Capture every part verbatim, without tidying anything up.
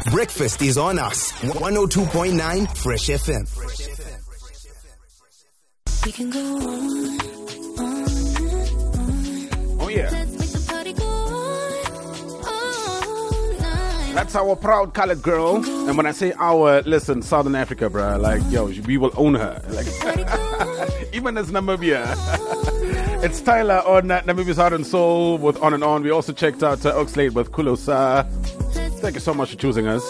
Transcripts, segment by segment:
Breakfast is on us. one oh two point nine Fresh F M. We can go on, on and on. Oh, yeah. Let's make the party go on, all night. That's our proud colored girl. And when I say our, listen, Southern Africa, bruh. Like, yo, we will own her. Like, even as Namibia. It's Tyler on uh, Namibia's Heart and Soul with On and On. We also checked out uh, Oxlade with Kulosa. Thank you so much for choosing us.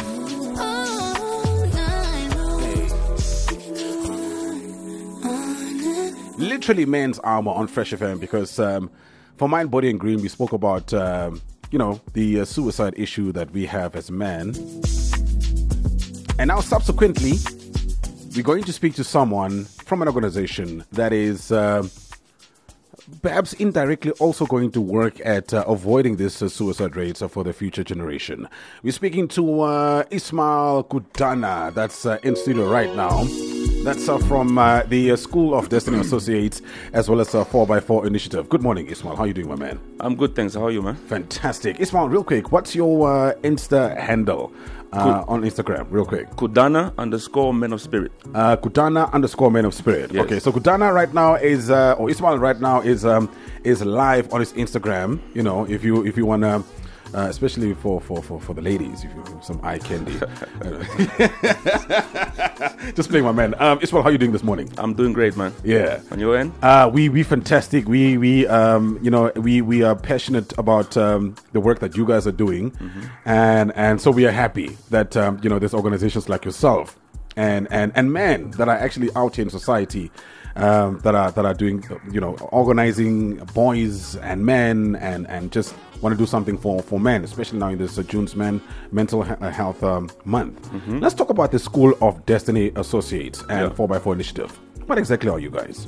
Literally men's armor on Fresh F M because um, for Mind, Body and Green, we spoke about, um, you know, the uh, suicide issue that we have as men. And now subsequently, we're going to speak to someone from an organization that is uh, perhaps indirectly also going to work at uh, avoiding this uh, suicide rates uh, for the future generation. We're speaking to uh, Ismail Kudana, that's uh, in studio right now. That's uh, from uh, the uh, School of Destiny Associates as well as uh, four by four Initiative. Good morning, Ismail. How are you doing, my man? I'm good, thanks. How are you, man? Fantastic. Ismail, real quick, what's your uh, Insta handle uh, on Instagram? Real quick. Kudana underscore men of spirit. Uh, Kudana underscore men of spirit. Yes. Okay, so Kudana right now is, uh, or Ismail right now is um, is live on his Instagram. You know, if you if you want to. Uh, especially for, for, for, for the ladies, if you have some eye candy. Just playing, my man. Um, Ismail, how are you doing this morning? I'm doing great, man. Yeah. On your end? Uh, we we fantastic. We we um you know we we are passionate about um, the work that you guys are doing, mm-hmm. and and so we are happy that um, you know there's organizations like yourself and and and men that are actually out here in society. Um, that are that are doing, you know, organizing boys and men, and, and just want to do something for, for men, especially now in this uh, June's Men Mental he- Health um, Month. Mm-hmm. Let's talk about the School of Destiny Associates and yeah. four by four Initiative. What exactly are you guys?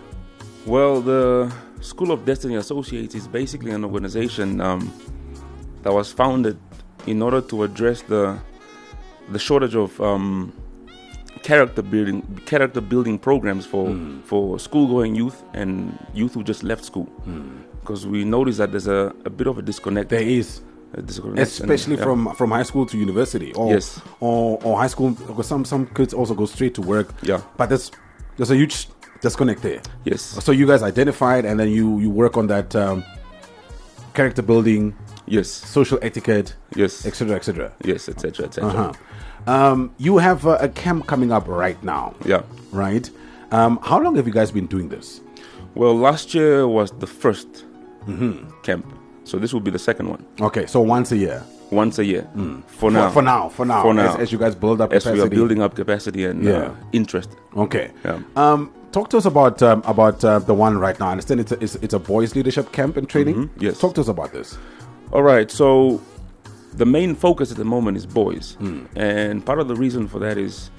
Well, the School of Destiny Associates is basically an organization um, that was founded in order to address the the shortage of um, character building character building programs for mm. for school going youth and youth who just left school, because mm. we notice that there's a, a bit of a disconnect. There is, especially and, yeah. from from high school to university, or yes. or, or high school, because some some kids also go straight to work. Yeah, but there's there's a huge disconnect there. Yes. So you guys identified, and then you you work on that um, character building. Yes. Social etiquette. Yes. Et cetera. Et cetera. Yes. Et cetera. Et cetera. Uh-huh. Um, you have uh, a camp coming up right now. Yeah. Right. Um, how long have you guys been doing this? Well, last year was the first mm-hmm. camp, so this will be the second one. Okay, so once a year. Once a year. Mm. For now. For, for now. For now. For now. As, as you guys build up as capacity. As we are building up capacity and yeah. uh, interest. Okay. Yeah. Um, talk to us about um, about uh, the one right now. I understand it's a, it's, it's a boys leadership camp and training. Mm-hmm. Yes. Talk to us about this. All right. So the main focus at the moment is boys. Mm. And part of the reason for that is,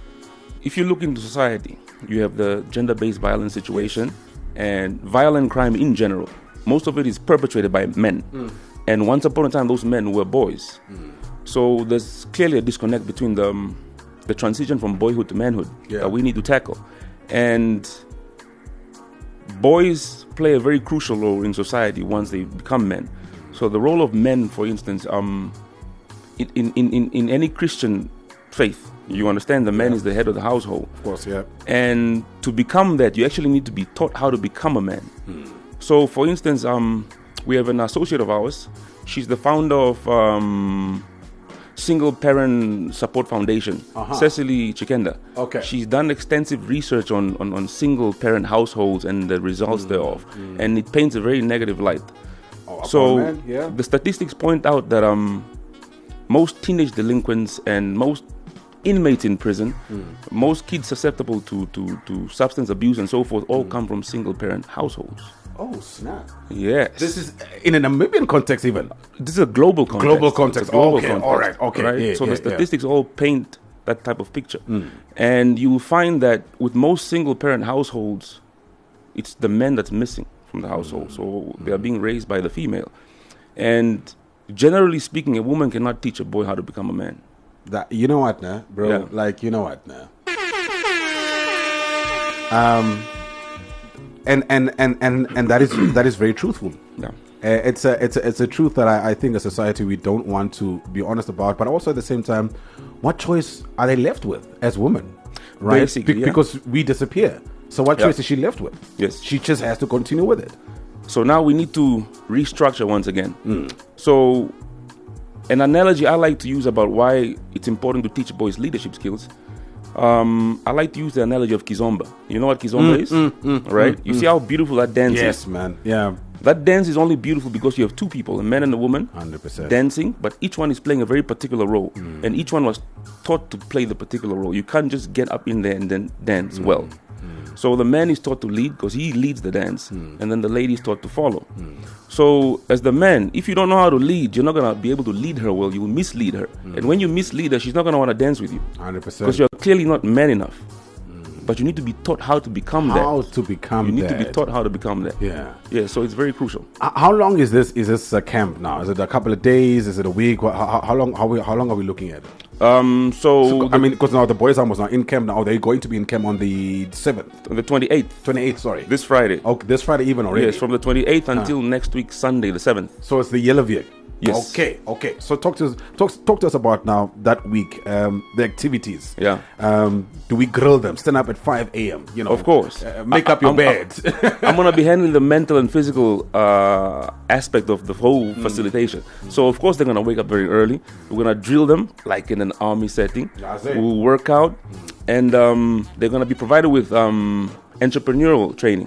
if you look into society, you have the gender-based violence situation and violent crime in general. Most of it is perpetrated by men. Mm. And once upon a time, those men were boys. Mm. So there's clearly a disconnect between the, um, the transition from boyhood to manhood yeah. that we need to tackle. And boys play a very crucial role in society once they become men. So the role of men, for instance, um, in, in, in, in any Christian faith, you understand the man yeah. is the head of the household. Of course, yeah. And to become that, you actually need to be taught how to become a man. Hmm. So, for instance, um, we have an associate of ours. She's the founder of um, Single Parent Support Foundation, uh-huh. Cecily Chikenda. Okay. She's done extensive research on, on, on single parent households and the results mm. thereof. Mm. And it paints a very negative light. Oh, so man. Yeah. the statistics point out that um, most teenage delinquents and most inmates in prison, mm. most kids susceptible to, to, to substance abuse and so forth, all mm. come from single parent households. Oh, snap. Yes. This is in a Namibian context even. This is a global context. Global context. A global okay, context. All right. Okay. Right? Yeah, so yeah, the statistics yeah. all paint that type of picture. Mm. And you will find that with most single parent households, it's the men that's missing from the household. Mm. So mm. they are being raised by the female. And generally speaking, a woman cannot teach a boy how to become a man. That, you know what, nah, bro? Yeah. Like, you know what, nah? Um, and and and and and that is that is very truthful. Yeah. Uh, it's a it's a, it's a truth that I, I think as a society we don't want to be honest about. But also at the same time, what choice are they left with as women? Right, Basically, Be- yeah. because we disappear. So what Yeah. choice is she left with? Yes. She just has to continue with it. So now we need to restructure once again. Hmm. So an analogy I like to use about why it's important to teach boys leadership skills. Um, I like to use the analogy of Kizomba. You know what Kizomba is? Right? you see how beautiful that dance Yes, is? man. Yeah, That dance is only beautiful because you have two people, a man and a woman, one hundred percent. dancing, but each one is playing a very particular role. And each one was taught to play the particular role. You can't just get up in there and then dance well. So the man is taught to lead because he leads the dance, and then the lady is taught to follow. So as the man, if you don't know how to lead, you're not going to be able to lead her well. You will mislead her. And when you mislead her, she's not going to want to dance with you one hundred because percent. you're clearly not man enough. But you need to be taught how to become How that. to become You need to be that. taught how to become that. Yeah. Yeah, so it's very crucial. H- How long is this? Is this a camp now? Is it a couple of days? Is it a week? Wha- How, how long? How, we, how long are we looking at? Um, so, I mean, because now the boys are almost not in camp now. Are they going to be in camp on the seventh, the twenty-eighth, twenty-eighth? Sorry, this Friday. okay, this Friday even already. Yes, from the twenty-eighth until next week, Sunday, the seventh. So it's the Yellow Week. Yes. Okay. Okay. So talk to us. Talk, talk to us about now that week. Um, the activities. Yeah. Um, do we grill them? Stand up at five a.m. You know. Of course. Uh, make I- up your I'm- bed. I'm going to be handling the mental and physical uh, aspect of the whole facilitation. So, of course, they're going to wake up very early. We're going to drill them like in an army setting. That's it. We'll work out, and um, they're going to be provided with um, entrepreneurial training,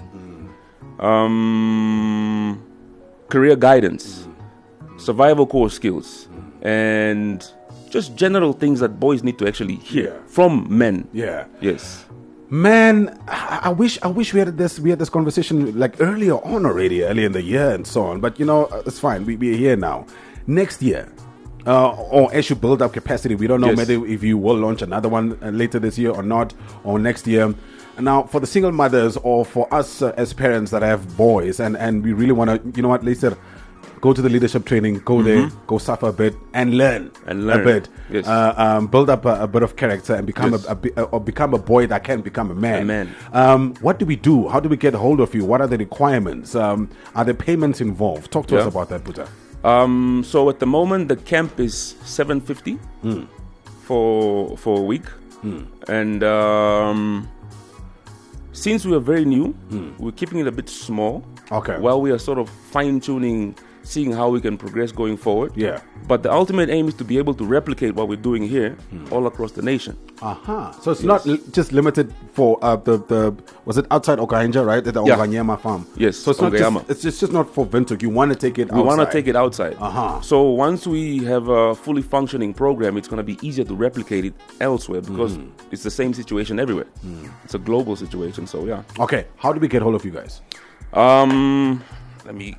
um, career guidance, survival core skills, and just general things that boys need to actually hear Yeah. from men. Yeah. Yes. Man, I, I wish I wish we had this we had this conversation like earlier on already, early in the year and so on. But you know, uh, it's fine. We we're here now. Next year, uh, or as you build up capacity, we don't know Yes. whether if you will launch another one uh, later this year or not, or next year. Now, for the single mothers or for us uh, as parents that have boys, and and we really want to, you know what, Lisa, go to the leadership training, go there, go suffer a bit, and learn, And learn. a bit. Yes. Uh, um, build up a, a bit of character and become Yes. a, a, bi- uh, or become a boy that can become a man. A man. Um, what do we do? How do we get hold of you? What are the requirements? Um, are there payments involved? Talk to us Yeah. about that, Buta. Um, so at the moment, the camp is seven fifty for for a week, and um, since we are very new, we're keeping it a bit small. Okay. While we are sort of fine tuning, seeing how we can progress going forward. Yeah. But the ultimate aim is to be able to replicate what we're doing here all across the nation. Uh-huh. So it's not li- just limited for uh, the, the, was it outside Okahinja, right? At the Yeah. Okanyama farm. Yes, So it's not Okayama. just, it's just, just not for Windhoek. You want to take it We want to outside. take it outside. Uh-huh. So once we have a fully functioning program, it's going to be easier to replicate it elsewhere because it's the same situation everywhere. It's a global situation. So yeah. Okay. How do we get hold of you guys? Um, let me.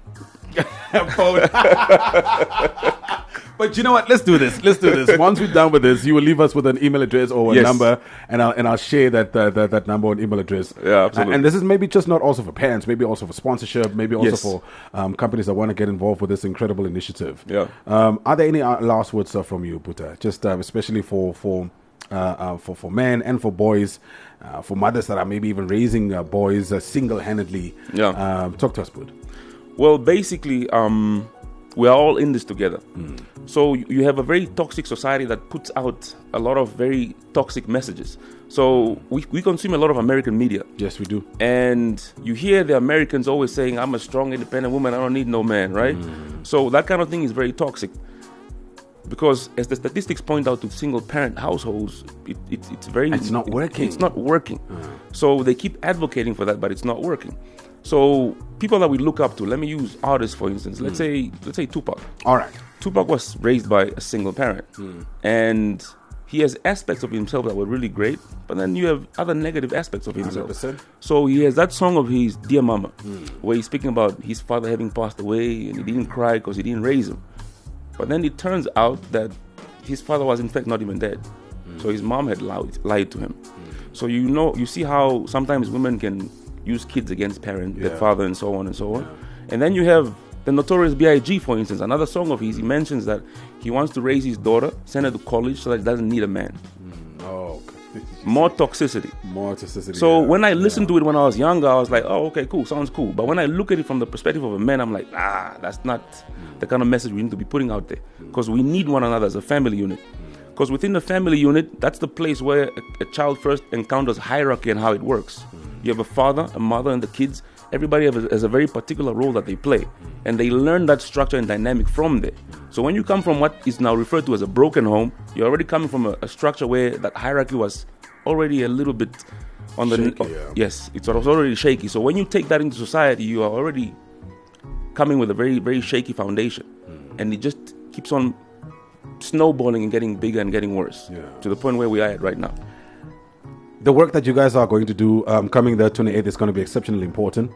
But you know what? Let's do this. Let's do this. Once we're done with this, you will leave us with an email address or a Yes. number, and I'll and I'll share that uh, that, that number and email address. Yeah, absolutely. And this is maybe just not also for parents, maybe also for sponsorship, maybe also Yes. for um, companies that want to get involved with this incredible initiative. Yeah. Um, are there any uh, last words uh, from you, Buta? Just uh, especially for for. Uh, uh, for for men and for boys, uh, for mothers that are maybe even raising uh, boys uh, single-handedly. Yeah. Um, talk to us, Bud. Well, basically, um, we are all in this together. So you you have a very toxic society that puts out a lot of very toxic messages. So we, we consume a lot of American media. Yes, we do. And you hear the Americans always saying, I'm a strong, independent woman, I don't need no man, right? So that kind of thing is very toxic. Because as the statistics point out to single parent households, it, it, it's very... It's not working. It's not working. So they keep advocating for that, but it's not working. So people that we look up to, let me use artists for instance. Let's say let's say Tupac. All right. Tupac was raised by a single parent. And he has aspects of himself that were really great, but then you have other negative aspects of himself. one hundred percent. So he has that song of his, Dear Mama, where he's speaking about his father having passed away and he didn't cry because he didn't raise him. But then it turns out that his father was in fact not even dead. So his mom had lied, lied to him. So you know, you see how sometimes women can use kids against parent, Yeah. their father, and so on and so on. And then you have the Notorious B I G, for instance, another song of his. He mentions that he wants to raise his daughter, send her to college so that he doesn't need a man. Oh, okay. more toxicity. More toxicity. So yeah, when I listened yeah. to it when I was younger, I was like, oh, okay, cool, sounds cool. But when I look at it from the perspective of a man, I'm like, ah, that's not the kind of message we need to be putting out there. Because we need one another as a family unit. Because within the family unit, that's the place where a, a child first encounters hierarchy and how it works. You have a father, a mother, and the kids. Everybody has a, has a very particular role that they play. And they learn that structure and dynamic from there. So when you come from what is now referred to as a broken home, you're already coming from a, a structure where that hierarchy was already a little bit on the... Shaky, uh, yeah. Yes, it was already shaky. So when you take that into society, you are already coming with a very, very shaky foundation. Mm. And it just keeps on snowballing and getting bigger and getting worse. Yeah. To the point where we are at right now. The work that you guys are going to do um, coming the twenty-eighth is going to be exceptionally important.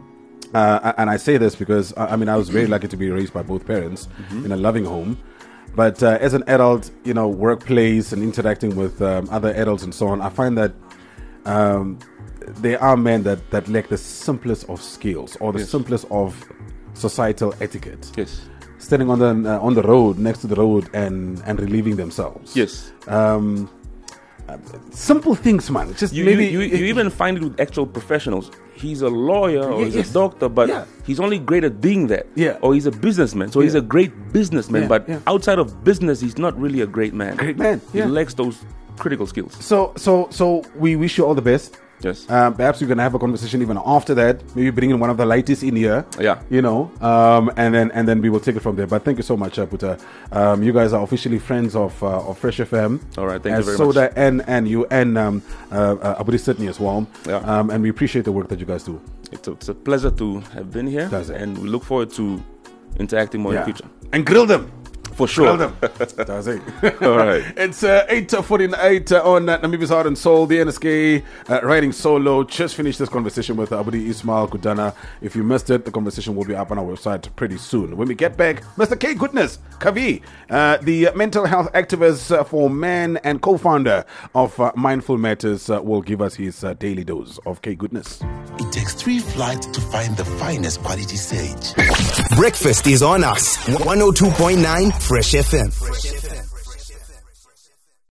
Uh, and I say this because, I mean, I was very lucky to be raised by both parents mm-hmm. in a loving home. But uh, as an adult, you know, workplace and interacting with um, other adults and so on, I find that um, there are men that, that lack the simplest of skills or the yes. simplest of societal etiquette. Yes. Standing on the uh, on the road, next to the road, and, and relieving themselves. Yes. Um, uh, simple things, man. Just you, maybe you, you, you even find it with actual professionals. He's a lawyer or Yeah, he's yes. a doctor, but Yeah. he's only great at being that. Yeah. Or he's a businessman, so he's Yeah. a great businessman. Yeah, But yeah. outside of business, he's not really a great man. Great man, He yeah. lacks those critical skills. So, so, so we wish you all the best. Yes. Um, perhaps we're gonna have a conversation even after that. Maybe bring in one of the lightest in here. Yeah. You know, um, and then and then we will take it from there. But thank you so much, uh, Puta. Um, you guys are officially friends of uh, of Fresh F M. All right, thank you as very Soda much. and and you and um, uh, uh, Abudi Sydney as well. Yeah. Um, and we appreciate the work that you guys do. It's a, it's a pleasure to have been here, Does it? and we look forward to interacting more in the future. And grill them. For sure. Grill them. That's it. All right. It's uh, eight forty-eight uh, on uh, Namibia's Heart and Soul. The N S K uh, riding solo. Just finished this conversation with uh, Abudi Ismail Kudana. If you missed it, the conversation will be up on our website pretty soon. When we get back, Mister K Goodness, Kavi, uh, the uh, mental health activist uh, for men and co-founder of uh, Mindful Matters, uh, will give us his uh, daily dose of K Goodness. It takes three flights to find the finest quality sage. Breakfast is on us. one oh two point nine Fresh F M.